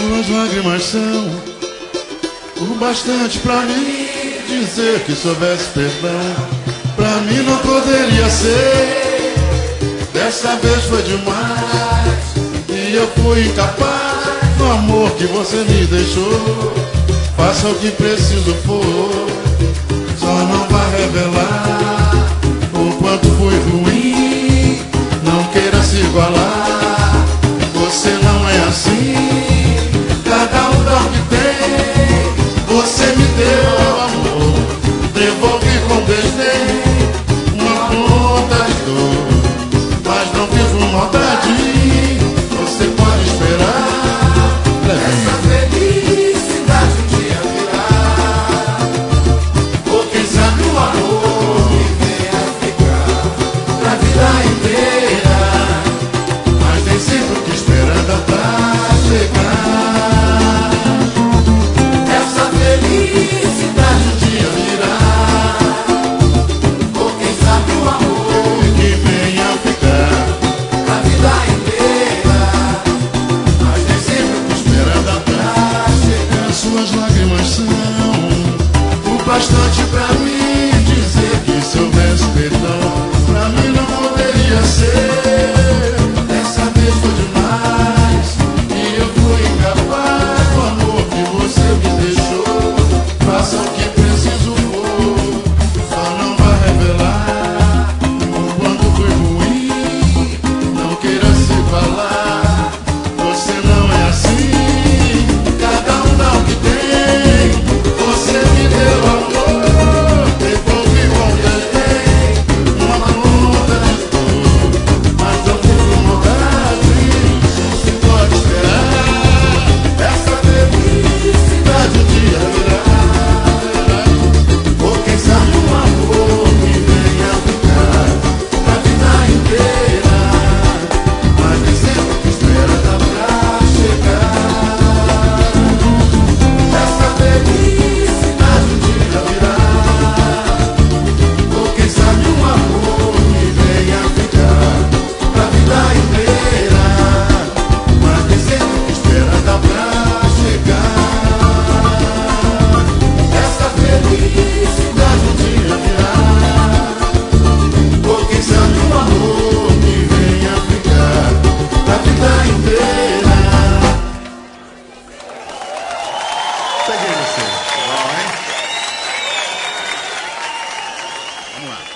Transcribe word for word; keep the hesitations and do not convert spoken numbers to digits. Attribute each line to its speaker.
Speaker 1: Suas lágrimas são o bastante pra mim dizer que se houvesse perdão, pra mim não poderia ser. Dessa vez foi demais e eu fui incapaz do amor que você me deixou. Faça o que preciso for, só não vá revelar o quanto foi ruim. Não queira se igualar, você não é assim. Cada um dá o que tem, você me deu amor, devolvi com desdém uma conta de dor, mas não fiz por maldade. Você pode esperar, essa felicidade um dia virá. Ou quem sabe o amor que venha ficar pra vida inteira, mas nem sempre o que espera dá pra chegar. Essa felicidade um dia virá. Ou quem sabe o amor que venha ficar pra vida inteira, mas nem sempre o que espera dá pra chegar. Suas lágrimas são o bastante pra mim dizer que se houvesse perdão, pra mim não poderia ser. Dessa vez foi demais e eu fui incapaz do amor que você me deixou. Faça o que preciso for, só não vá revelar o quanto foi ruim. Não queira se falar, você não é assim. Cada um dá o que tem, você me deu amor, devolvi com desdém uma conta de dor, mas não fiz por maldade. Você pode esperar, essa felicidade um dia virá. Ou quem sabe um amor que venha ficar pra vida inteira, mas nem sempre o que espera dá pra chegar. Essa felicidade um dia virá. Ou quem sabe um amor que venha ficar pra vida inteira, mas nem sempre o que espera dá pra chegar. Essa felicidade um dia virá. Ou quem sabe um amor que venha ficar pra vida inteira. Peguei você. Bom, hein? Vamos lá.